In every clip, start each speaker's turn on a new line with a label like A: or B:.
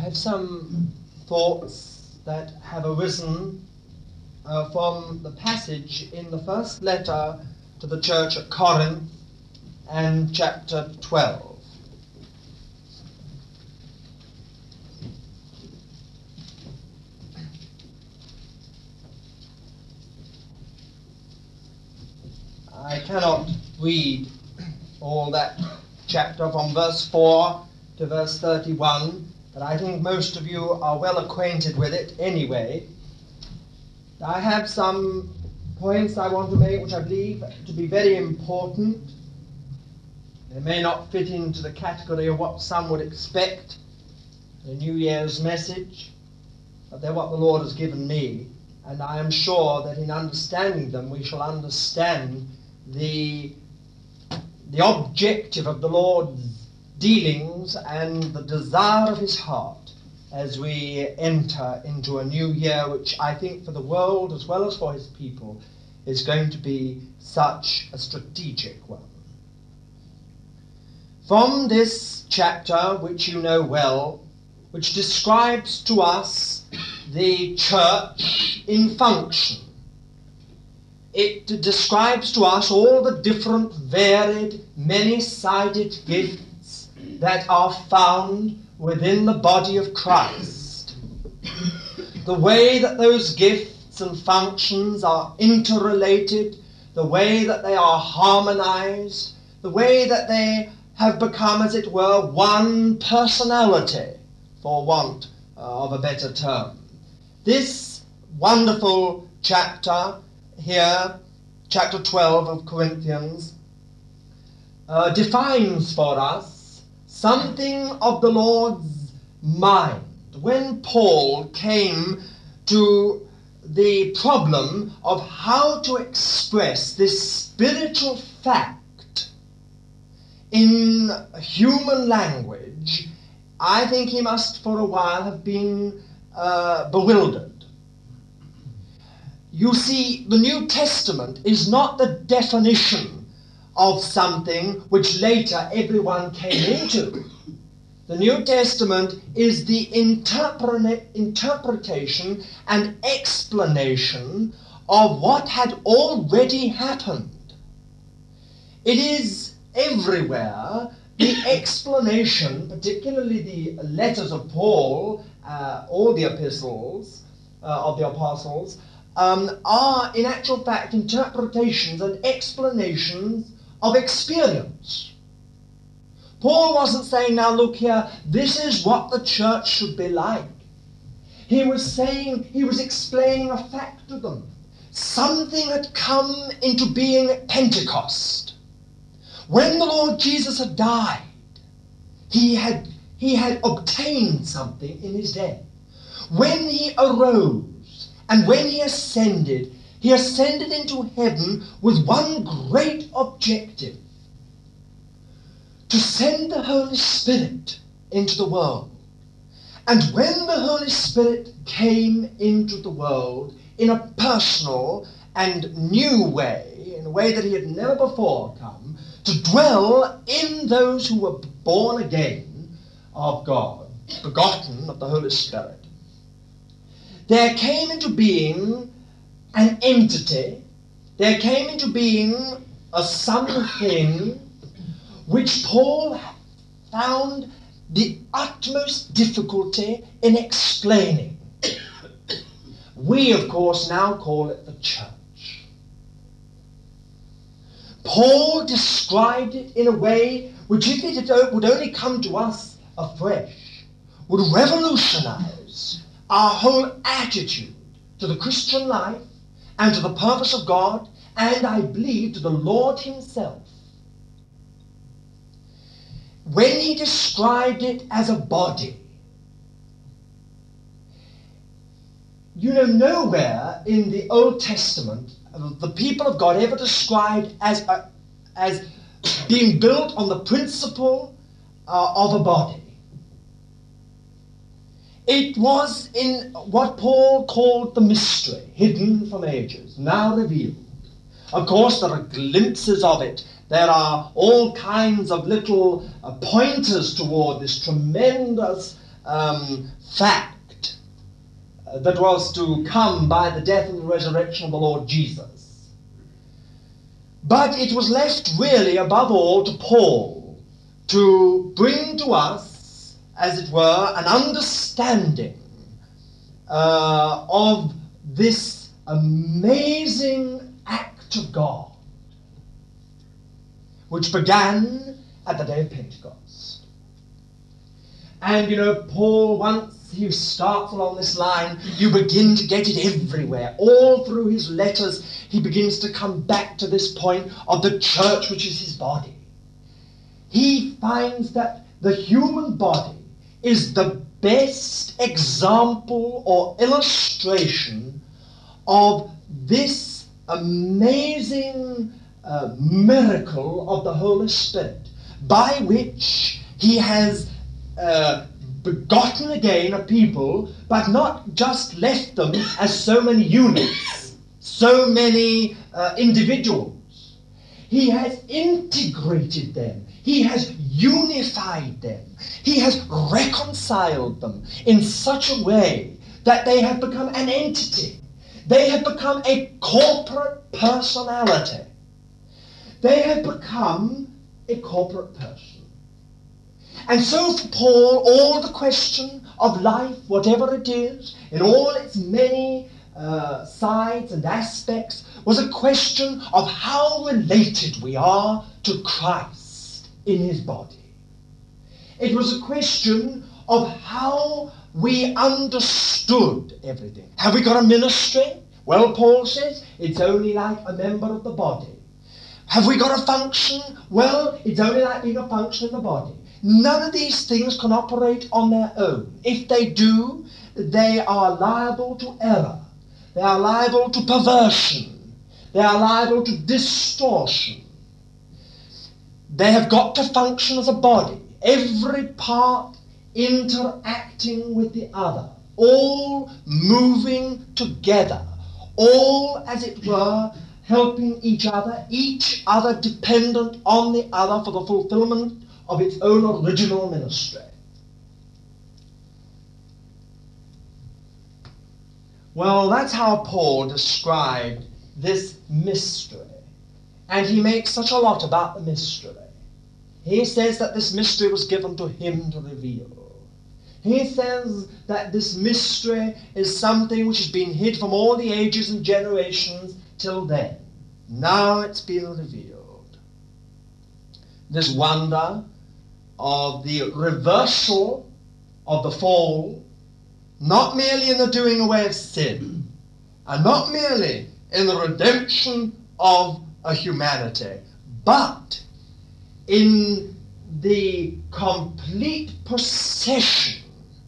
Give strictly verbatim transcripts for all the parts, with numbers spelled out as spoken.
A: have some thoughts that have arisen uh, from the passage in the first letter to the church at Corinth and chapter twelve. I cannot read all that chapter from verse four to verse thirty-one, but I think most of you are well acquainted with it anyway. I have some points I want to make which I believe to be very important. They may not fit into the category of what some would expect, the New Year's message, but they're what the Lord has given me, and I am sure that in understanding them we shall understand the, the objective of the Lord's dealings and the desire of his heart as we enter into a new year, which I think for the world as well as for his people is going to be such a strategic one. From this chapter, which you know well, which describes to us the church in function, it describes to us all the different varied, many-sided gifts that are found within the body of Christ. The way that those gifts and functions are interrelated, the way that they are harmonized, the way that they have become, as it were, one personality, for want of a better term. This wonderful chapter here, chapter twelve of Corinthians, uh, defines for us something of the Lord's mind. When Paul came to the problem of how to express this spiritual fact in human language, I think he must for a while have been uh, bewildered. You see, the New Testament is not the definition of something which later everyone came into. The New Testament is the interpre- interpretation and explanation of what had already happened. It is everywhere the explanation, particularly the letters of Paul, uh, all the epistles uh, of the apostles, um, are in actual fact interpretations and explanations of experience. Paul wasn't saying, now look here, this is what the church should be like. He was saying, he was explaining a fact to them. Something had come into being at Pentecost. When the Lord Jesus had died, he had, he had obtained something in his death. When he arose and when he ascended, he ascended into heaven with one great objective: to send the Holy Spirit into the world. And when the Holy Spirit came into the world in a personal and new way, in a way that he had never before come, to dwell in those who were born again of God, begotten of the Holy Spirit, there came into being an entity, there came into being a something which Paul found the utmost difficulty in explaining. We, of course, now call it the church. Paul described it in a way which, if it would only come to us afresh, would revolutionize our whole attitude to the Christian life and to the purpose of God, and I believe to the Lord himself. When he described it as a body, you know, nowhere in the Old Testament the people of God ever described as a, as being built on the principle uh, of a body. It was in what Paul called the mystery, hidden from ages, now revealed. Of course, there are glimpses of it. There are all kinds of little uh, pointers toward this tremendous uh, um, fact uh, that was to come by the death and the resurrection of the Lord Jesus. But it was left really, above all, to Paul to bring to us, as it were, an understanding uh, of this amazing act of God, which began at the day of Pentecost. And you know, Paul, once he starts along this line, you begin to get it everywhere. All through his letters, he begins to come back to this point of the church, which is his body. He finds that the human body is the best example or illustration of this amazing uh, miracle of the Holy Spirit, by which he has uh, begotten again a people, but not just left them as so many units, so many uh, individuals. He has integrated them. He has unified them. He has reconciled them in such a way that they have become an entity. They have become a corporate personality. They have become a corporate person. And so for Paul, all the question of life, whatever it is, in all its many uh, sides and aspects, was a question of how related we are to Christ in his body. It was a question of how we understood everything. Have we got a ministry? Well, Paul says, it's only like a member of the body. Have we got a function? Well, it's only like being a function in the body. None of these things can operate on their own. If they do, they are liable to error. They are liable to perversion. They are liable to distortion. They have got to function as a body, every part interacting with the other, all moving together, all, as it were, helping each other, each other dependent on the other for the fulfillment of its own original ministry. Well, that's how Paul described this mystery. And he makes such a lot about the mystery. He says that this mystery was given to him to reveal. He says that this mystery is something which has been hid from all the ages and generations till then. Now it's been revealed. This wonder of the reversal of the fall, not merely in the doing away of sin, and not merely in the redemption of a humanity, but in the complete possession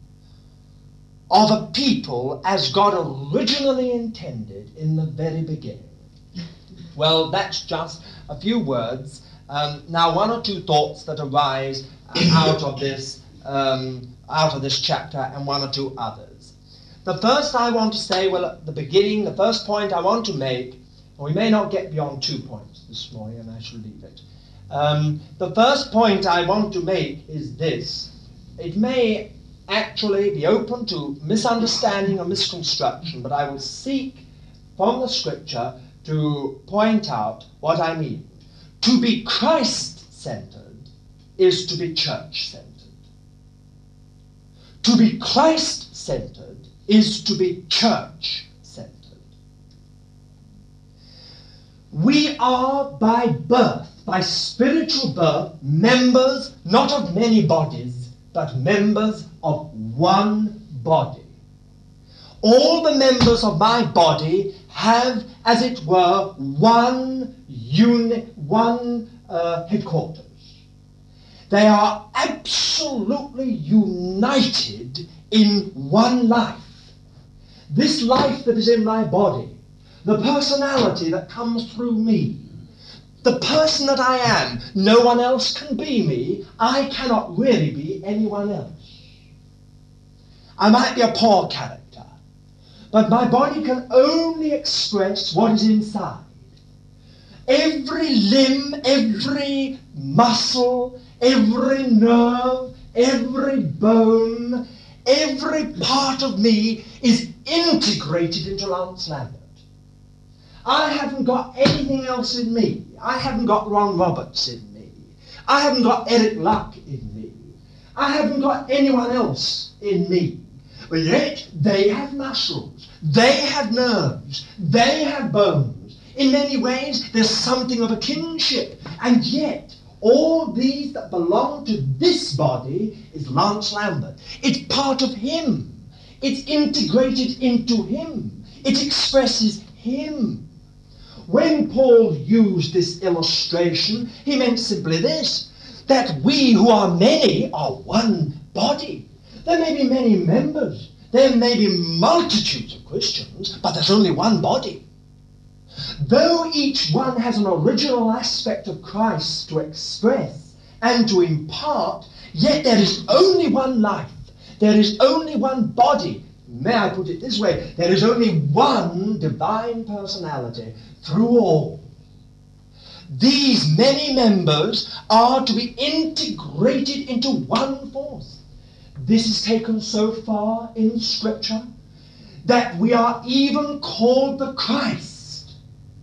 A: of a people as God originally intended in the very beginning. Well, that's just a few words. Um, now, one or two thoughts that arise out of this, um, out of this chapter, and one or two others. The first I want to say, well, at the beginning, the first point I want to make, and we may not get beyond two points this morning, and I shall leave it. Um, the first point I want to make is this. It may actually be open to misunderstanding or misconstruction, but I will seek from the scripture to point out what I mean. To be Christ-centered is to be church-centered. To be Christ-centered is to be church-centered. We are by birth, by spiritual birth, members not of many bodies, but members of one body. All the members of my body have, as it were, one unit, one uh, headquarters. They are absolutely united in one life. This life that is in my body, the personality that comes through me, the person that I am, no one else can be me. I cannot really be anyone else. I might be a poor character, but my body can only express what is inside. Every limb, every muscle, every nerve, every bone, Every part of me is integrated into Lance Lambert. I haven't got anything else in me. I haven't got Ron Roberts in me. I haven't got Eric Luck in me. I haven't got anyone else in me. But yet they have muscles. They have nerves. They have bones. In many ways, there's something of a kinship. And yet, all these that belong to this body is Lance Lambert. It's part of him. It's integrated into him. It expresses him. When Paul used this illustration, he meant simply this, that we who are many are one body. There may be many members. There may be multitudes of Christians, but there's only one body. Though each one has an original aspect of Christ to express and to impart, yet there is only one life. There is only one body. May I put it this way? There is only one divine personality through all. These many members are to be integrated into one force. This is taken so far in Scripture that we are even called the Christ.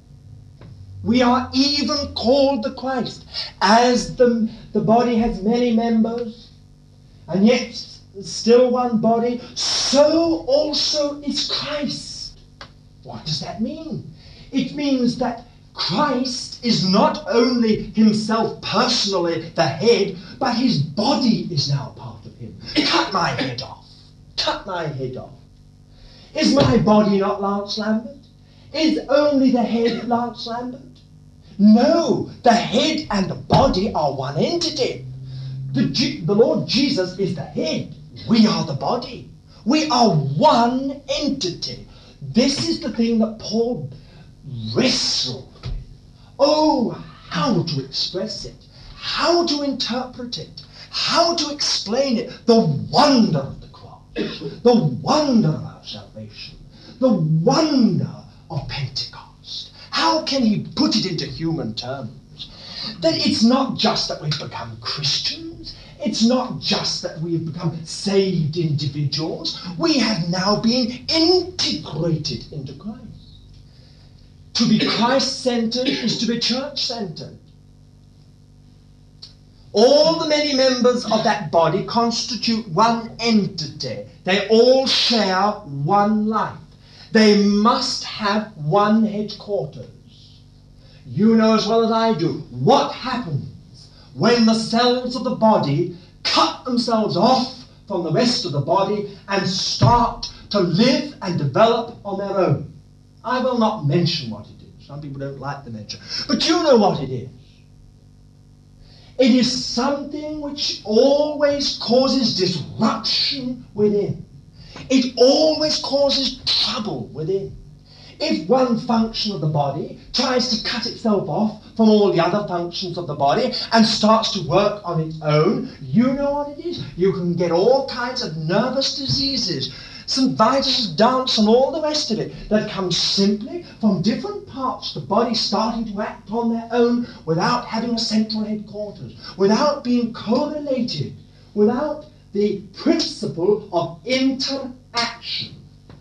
A: We are even called the Christ. As the, the body has many members, and yet still one body, so also is Christ. What does that mean? It means that Christ is not only himself personally the head, but his body is now part of him. Cut my head off. Cut my head off. Is my body not Lance Lambert? Is only the head Lance Lambert? No, the head and the body are one entity. The, G- the Lord Jesus is the head. We are the body. We are one entity. This is the thing that Paul wrestled with. Oh, how to express it, how to interpret it, how to explain it. The wonder of the cross, the wonder of our salvation, the wonder of Pentecost. How can he put it into human terms? That it's not just that we've become Christians. It's not just that we've become saved individuals. We have now been integrated into Christ. To be Christ-centered is to be church-centered. All the many members of that body constitute one entity. They all share one life. They must have one headquarters. You know as well as I do what happens when the cells of the body cut themselves off from the rest of the body and start to live and develop on their own. I will not mention what it is. Some people don't like the mention. But you know what it is. It is something which always causes disruption within. It always causes trouble within. If one function of the body tries to cut itself off from all the other functions of the body and starts to work on its own, you know what it is. You can get all kinds of nervous diseases, Saint Vitus dance and all the rest of it that comes simply from different parts of the body starting to act on their own without having a central headquarters, without being correlated, without the principle of interaction.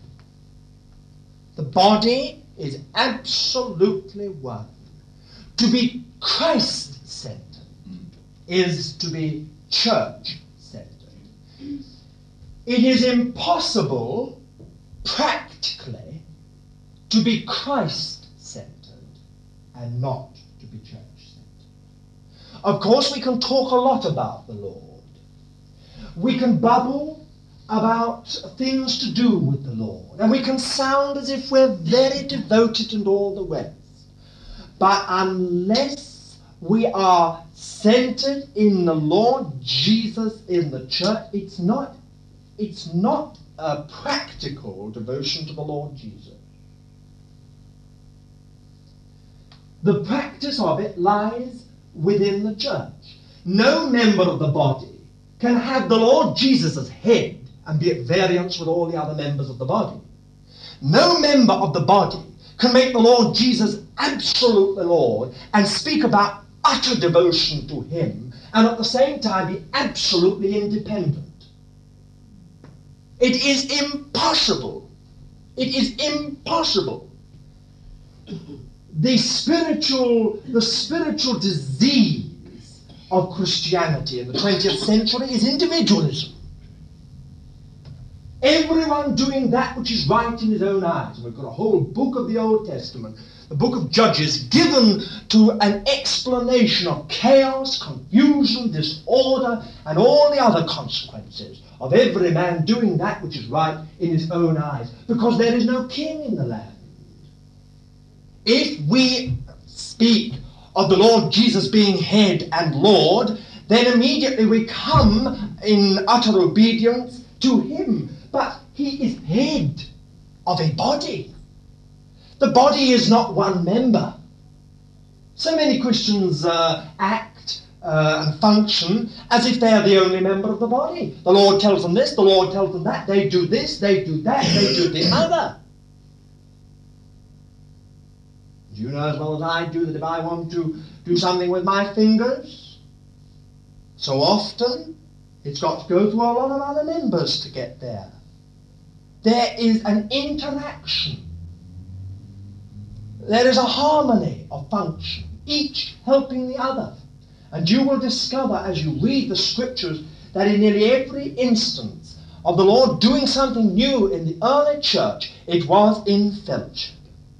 A: The body is absolutely one. To be Christ-centered is to be church-centered. It is impossible, practically, to be Christ-centered and not to be church-centered. Of course, we can talk a lot about the Lord. We can babble about things to do with the Lord, and we can sound as if we're very devoted and all the rest. But unless we are centered in the Lord Jesus in the church, it's not It's not a practical devotion to the Lord Jesus. The practice of it lies within the church. No member of the body can have the Lord Jesus as head and be at variance with all the other members of the body. No member of the body can make the Lord Jesus absolutely Lord and speak about utter devotion to him and at the same time be absolutely independent. It is impossible. It is impossible. The spiritual, the spiritual disease of Christianity in the twentieth century is individualism. Everyone doing that which is right in his own eyes. And we've got a whole book of the Old Testament, the book of Judges, given to an explanation of chaos, confusion, disorder, and all the other consequences of every man doing that which is right in his own eyes, because there is no king in the land. If we speak of the Lord Jesus being head and Lord, then immediately we come in utter obedience to him. But he is head of a body. The body is not one member. So many Christians uh, act uh, and function as if they are the only member of the body. The Lord tells them this, the Lord tells them that. They do this, they do that, they do the other. You know as well as I do that if I want to do something with my fingers, so often it's got to go through a lot of other members to get there. There is an interaction. There is a harmony of function, each helping the other. And you will discover as you read the scriptures that in nearly every instance of the Lord doing something new in the early church, it was in fellowship.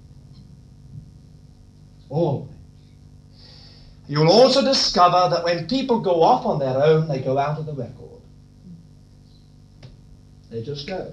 A: Always. You will also discover that when people go off on their own, they go out of the record. They just go.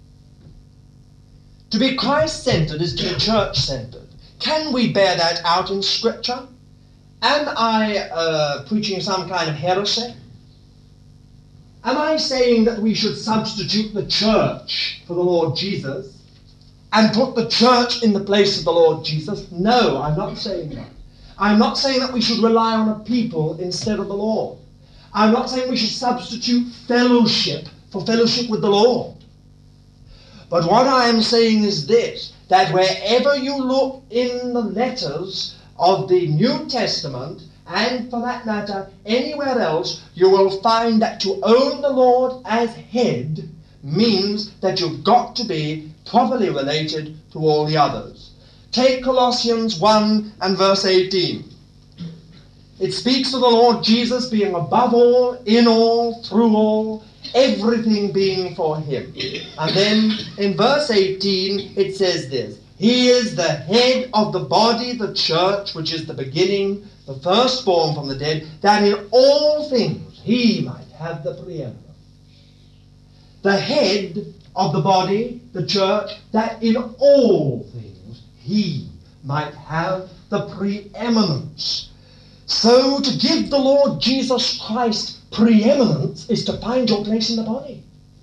A: To be Christ-centered is to be church-centered. Can we bear that out in Scripture? Am I uh, preaching some kind of heresy? Am I saying that we should substitute the church for the Lord Jesus and put the church in the place of the Lord Jesus? No, I'm not saying that. I'm not saying that we should rely on a people instead of the Lord. I'm not saying we should substitute fellowship for fellowship with the Lord. But what I am saying is this, that wherever you look in the letters of the New Testament, and for that matter, anywhere else, you will find that to own the Lord as head means that you've got to be properly related to all the others. Take Colossians one and verse eighteen. It speaks of the Lord Jesus being above all, in all, through all, everything being for him. And then in verse eighteen it says this, he is the head of the body, the church, which is the beginning, the firstborn from the dead, that in all things he might have the preeminence. The head of the body, the church, that in all things he might have the preeminence. So to give the Lord Jesus Christ preeminence is to find your place in the body.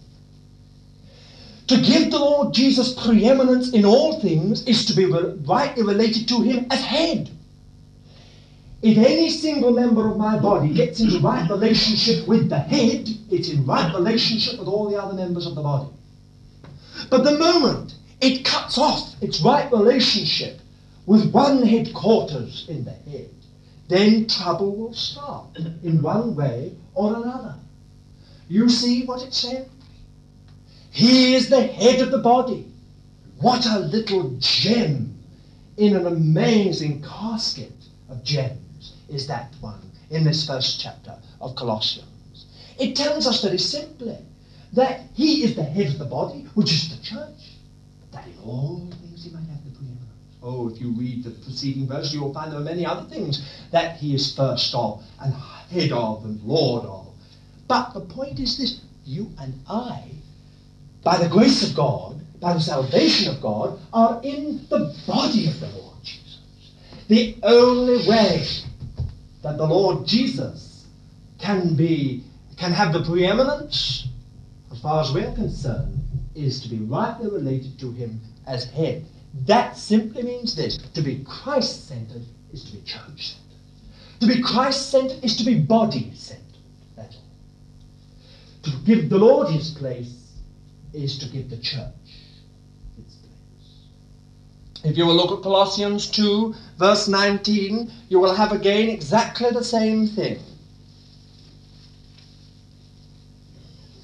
A: To give the Lord Jesus preeminence in all things is to be rightly related to him as head. If any single member of my body gets into right relationship with the head, it's in right relationship with all the other members of the body. But the moment it cuts off its right relationship with one headquarters in the head, then trouble will start in one way or another. You see what it said? He is the head of the body. What a little gem in an amazing casket of gems is that one in this first chapter of Colossians. It tells us very simply that he is the head of the body, which is the church, but that in all things he might have the preeminence. Oh, if you read the preceding verse, you will find there are many other things that he is first of, and head of, and Lord of. But the point is this, you and I, by the grace of God, by the salvation of God, are in the body of the Lord Jesus. The only way that the Lord Jesus can be, can have the preeminence, as far as we're concerned, is to be rightly related to him as head. That simply means this, to be Christ-centered is to be church-centered. To be Christ-centered is to be body-centered. That's all. To give the Lord his place is to give the church its place. If you will look at Colossians two, verse nineteen, you will have again exactly the same thing.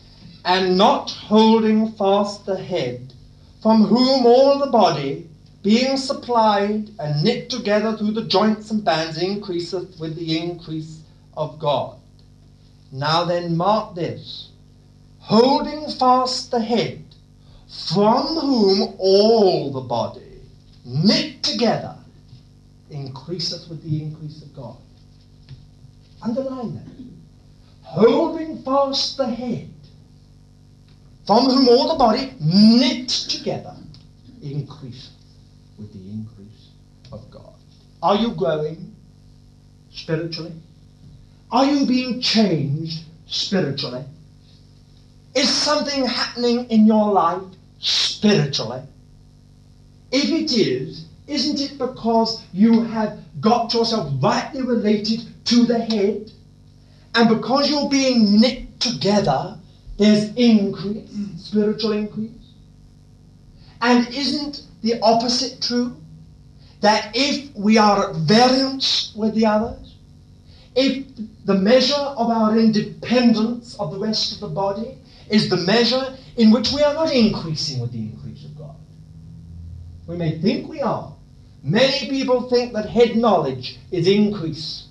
A: and not holding fast the head, from whom all the body, being supplied and knit together through the joints and bands, increaseth with the increase of God. Now then, mark this. Holding fast the head, from whom all the body, knit together, increaseth with the increase of God. Underline that. Holding fast the head, from whom all the body, knit together, increaseth with the increase of God. Are you growing spiritually? Are you being changed spiritually? Is something happening in your life spiritually? If it is, isn't it because you have got yourself rightly related to the head? And because you're being knit together, there's increase, spiritual increase? And isn't the opposite true? That if we are at variance with the others, if the measure of our independence of the rest of the body is the measure in which we are not increasing with the increase of God. We may think we are. Many people think that head knowledge is increase.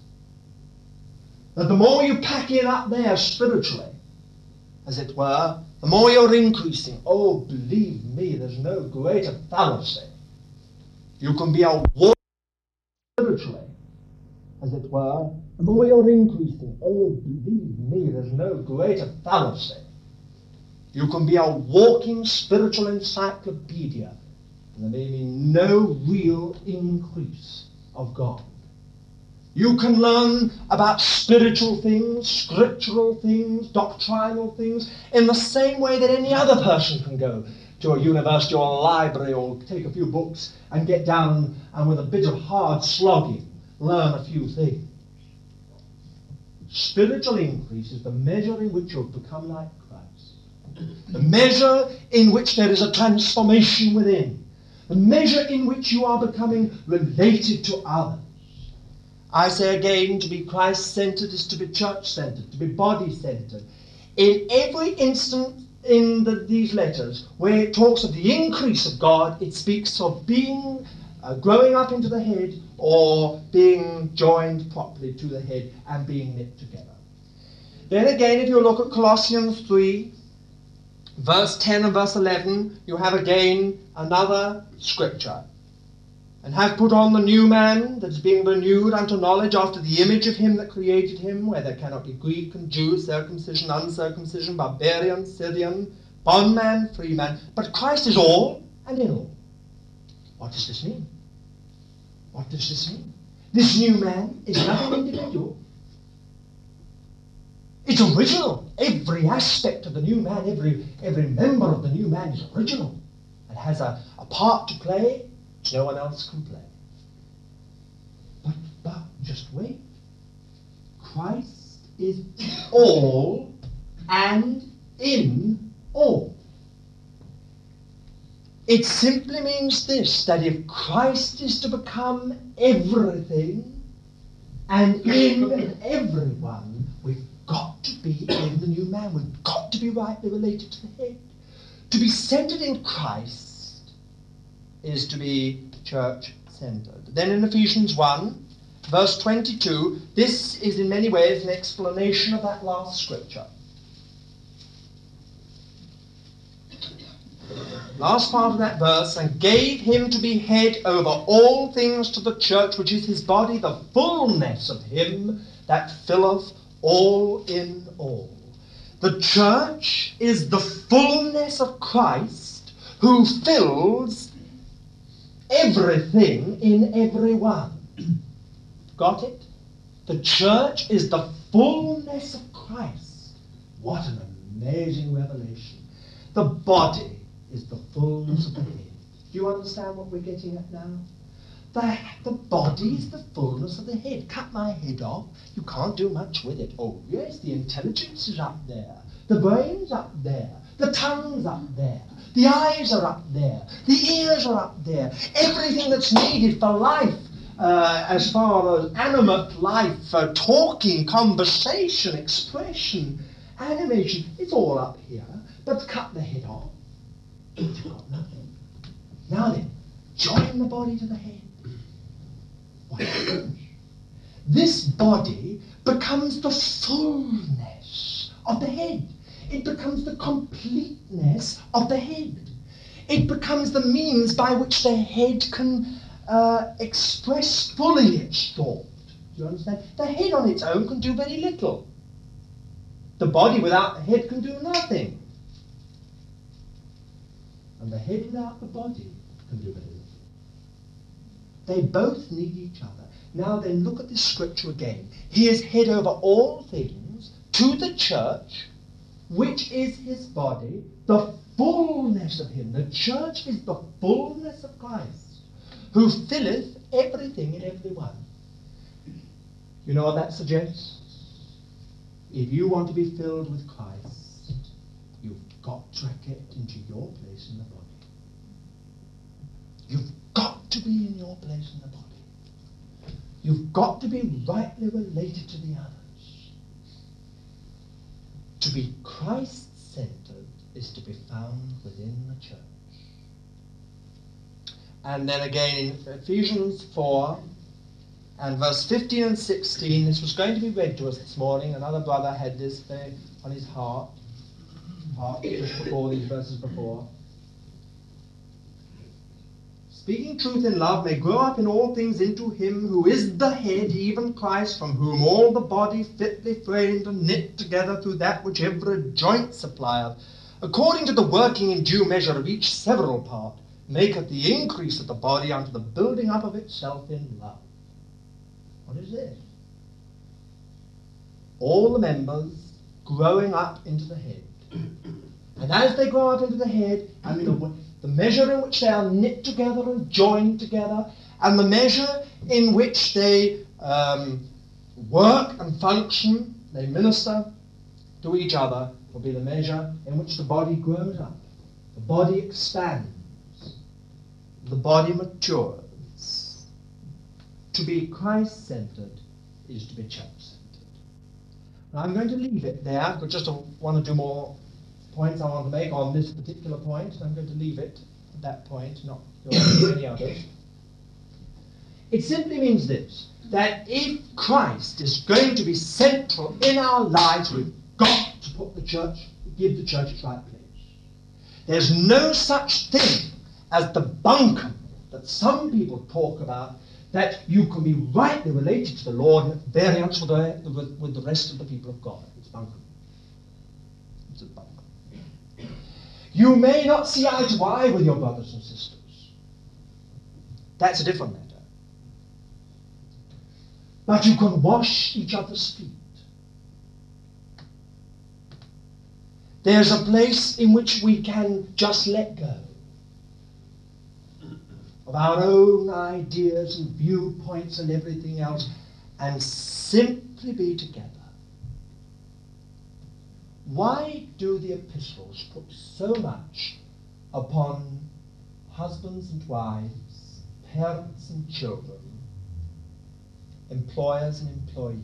A: That the more you pack it up there spiritually, as it were, the more you're increasing. Oh, believe me, there's no greater fallacy. You can be a warrior spiritually, as it were, the more you're increasing. Oh, believe me, there's no greater fallacy. You can be a walking spiritual encyclopedia, and there may be no real increase of God. You can learn about spiritual things, scriptural things, doctrinal things, in the same way that any other person can go to a university or a library or take a few books and get down and with a bit of hard slogging learn a few things. Spiritual increase is the measure in which you've become like Christ. The measure in which there is a transformation within. The measure in which you are becoming related to others. I say again, to be Christ-centered is to be church-centered, to be body-centered. In every instance in the, these letters where it talks of the increase of God, it speaks of being, uh, growing up into the head or being joined properly to the head and being knit together. Then again, if you look at Colossians three, verse ten and verse eleven, you have again another scripture. And have put on the new man that is being renewed unto knowledge after the image of him that created him, where there cannot be Greek and Jew, circumcision, uncircumcision, barbarian, Scythian, bondman, freeman, but Christ is all and in all. What does this mean? What does this mean? This new man is nothing individual. It's original. Every aspect of the new man, every, every member of the new man is original and has a, a part to play which no one else can play. But, but, just wait. Christ is all and in all. It simply means this, that if Christ is to become everything and in everyone, we've got to be in the new man. We've got to be rightly related to the head. To be centered in Christ is to be church-centered. Then in Ephesians one, verse twenty-two, this is in many ways an explanation of that last scripture. Last part of that verse, and gave him to be head over all things to the church, which is his body, the fullness of him that filleth all in all. The church is the fullness of Christ, who fills everything in everyone. Got it? The church is the fullness of Christ. What an amazing revelation. The body is the fullness of the head. Do you understand what we're getting at now? The, the body is the fullness of the head. Cut my head off, you can't do much with it. Oh yes, the intelligence is up there. The brain's up there. The tongue's up there. The eyes are up there. The ears are up there. Everything that's needed for life, uh, as far as animate life, uh, talking, conversation, expression, animation, it's all up here. but cut the head off, you've got nothing. Now then, join the body to the head. What happens? This body becomes the fullness of the head. It becomes the completeness of the head. It becomes the means by which the head can uh, express fully its thought. Do you understand? The head on its own can do very little. The body without the head can do nothing. And the head without the body can do very little. They both need each other. Now then, look at this scripture again. He is head over all things to the church, which is his body, the fullness of him. The church is the fullness of Christ, who filleth everything in every one. You know what that suggests? If you want to be filled with Christ, you've got to get into your place in the body. You've got to be in your place in the body. You've got to be rightly related to the others. To be Christ-centered is to be found within the church. And then again in Ephesians four and verse fifteen and sixteen, this was going to be read to us this morning. Another brother had this there on his heart, heart just before these verses before. Speaking truth in love may grow up in all things into him who is the head, even Christ, from whom all the body fitly framed and knit together through that which every joint supplieth, according to the working in due measure of each several part, maketh the increase of the body unto the building up of itself in love. What is this? All the members growing up into the head. And as they grow up into the head, and the The measure in which they are knit together and joined together, and the measure in which they um, work and function, they minister to each other, will be the measure in which the body grows up. The body expands. The body matures. To be Christ-centered is to be church-centered. Now I'm going to leave it there. I just want to do more points I want to make on this particular point, and I'm going to leave it at that point, not go on to any others. It simply means this, that if Christ is going to be central in our lives, we've got to put the church, give the church its right place. There's no such thing as the bunkum that some people talk about, that you can be rightly related to the Lord and at variance with the, with, with the rest of the people of God. It's bunkum. It's a bunkum. You may not see eye to eye with your brothers and sisters. That's a different matter. But you can wash each other's feet. There's a place in which we can just let go of our own ideas and viewpoints and everything else and simply be together. Why do the epistles put so much upon husbands and wives, parents and children, employers and employees?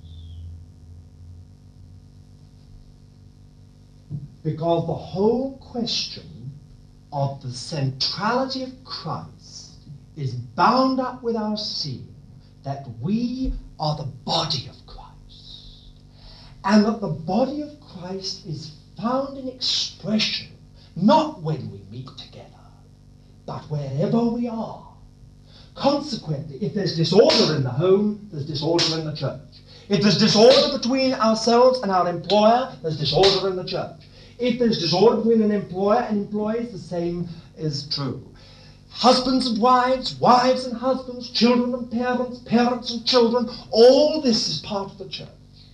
A: Because the whole question of the centrality of Christ is bound up with our seeing that we are the body of Christ, and that the body of Christ is found in expression, not when we meet together, but wherever we are. Consequently, if there's disorder in the home, there's disorder in the church. If there's disorder between ourselves and our employer, there's disorder in the church. If there's disorder between an employer and employees, the same is true. Husbands and wives, wives and husbands, children and parents, parents and children, all this is part of the church.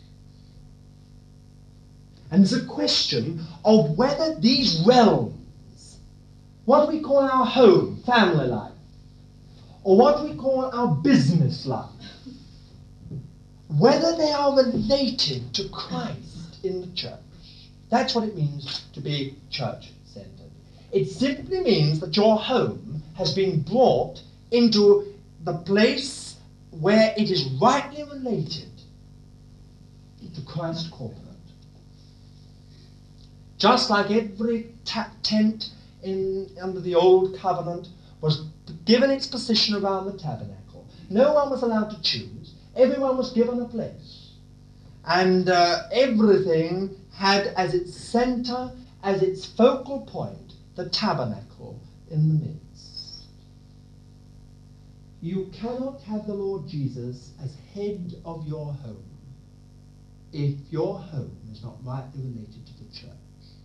A: And there's a question of whether these realms, what we call our home, family life, or what we call our business life, whether they are related to Christ in the church. That's what it means to be church-centered. It simply means that your home has been brought into the place where it is rightly related to Christ corporate. Just like every ta- tent in under the old covenant was given its position around the tabernacle. No one was allowed to choose. Everyone was given a place. And uh, everything had as its center, as its focal point, the tabernacle in the midst. You cannot have the Lord Jesus as head of your home if your home is not rightly related to the church.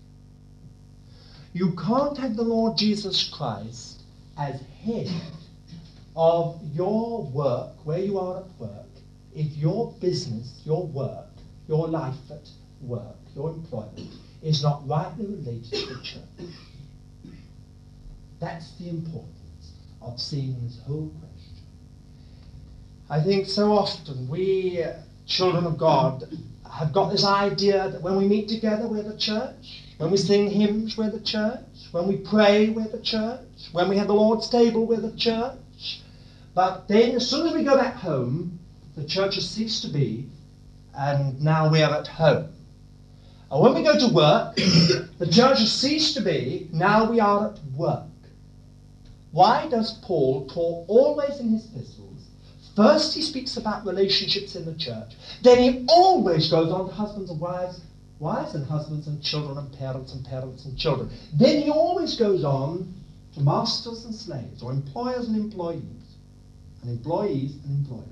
A: You can't have the Lord Jesus Christ as head of your work, where you are at work, if your business, your work, your life at work, your employment is not rightly related to the church. That's the importance of seeing this whole question. I think so often we, uh, children of God, have got this idea that when we meet together, we're the church. When we sing hymns, we're the church. When we pray, we're the church. When we have the Lord's table, we're the church. But then, as soon as we go back home, the church has ceased to be, and now we are at home. And when we go to work, the church has ceased to be, now we are at work. Why does Paul talk always in his epistles? First he speaks about relationships in the church. Then he always goes on to husbands and wives, wives and husbands and children and parents and parents and children. Then he always goes on to masters and slaves, or employers and employees, and employees and employers.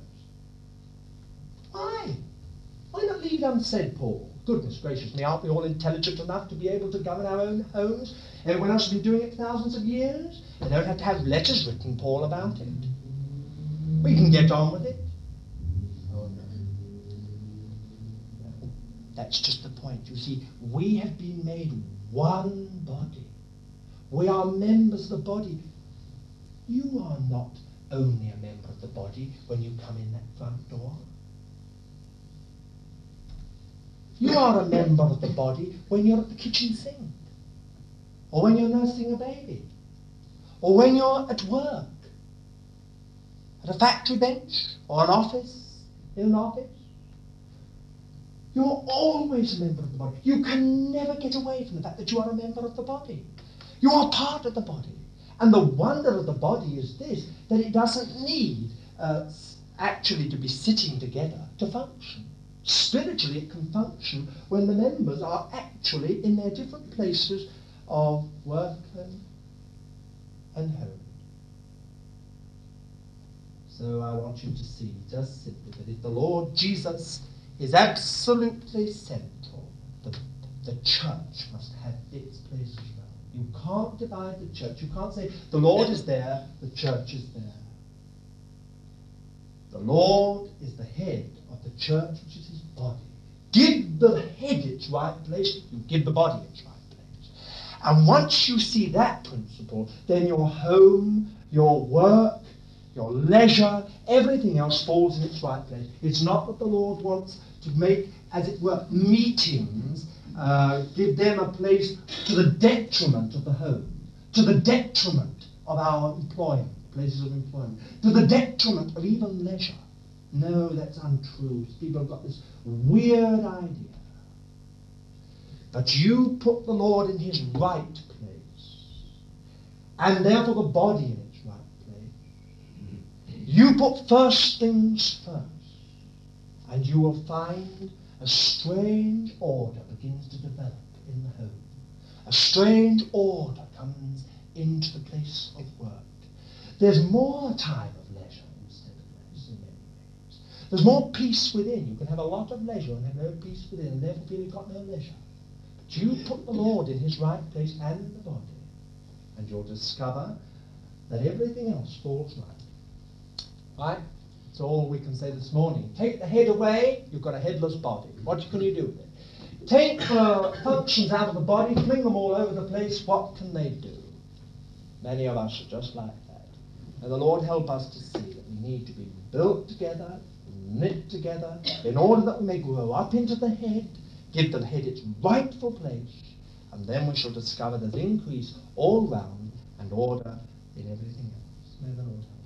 A: Why? Why not leave it unsaid, Paul? Goodness gracious me, aren't we all intelligent enough to be able to govern our own homes? Everyone else has been doing it for thousands of years. They don't have to have letters written, Paul, about it. We can get on with it. Oh, no. No. That's just the point. You see, we have been made one body. We are members of the body. You are not only a member of the body when you come in that front door. You are a member of the body when you're at the kitchen sink, or when you're nursing a baby, or when you're at work, at a factory bench, or an office, in an office. You're always a member of the body. You can never get away from the fact that you are a member of the body. You are part of the body. And the wonder of the body is this, that it doesn't need uh, actually to be sitting together to function. Spiritually, it can function when the members are actually in their different places of work and, and home. So I want you to see, just simply, that if the Lord Jesus is absolutely central, the, the church must have its place as well. You can't divide the church. You can't say, the Lord is there, the church is there. The Lord is the head of the church, which is his body. Give the head its right place, you give the body its right place. And once you see that principle, then your home, your work, your leisure, everything else falls in its right place. It's not that the Lord wants to make, as it were, meetings, uh, give them a place to the detriment of the home, to the detriment of our employment, places of employment, to the detriment of even leisure. No, that's untrue. People have got this weird idea. But you put the Lord in his right place, and therefore the body in its right place. You put first things first, and you will find a strange order begins to develop in the home. A strange order comes into the place of work. There's more time of leisure instead of rest in many ways. There's more peace within. You can have a lot of leisure and have no peace within, and therefore feel you've got no leisure. But you put the Lord in his right place and the body, and you'll discover that everything else falls right. Right? That's all we can say this morning. Take the head away, you've got a headless body. What can you do with it? Take the functions out of the body, fling them all over the place, what can they do? Many of us are just like that. And the Lord help us to see that we need to be built together, knit together, in order that we may grow up into the head, give the head its rightful place, and then we shall discover there's increase all round and order in everything else. May the Lord help.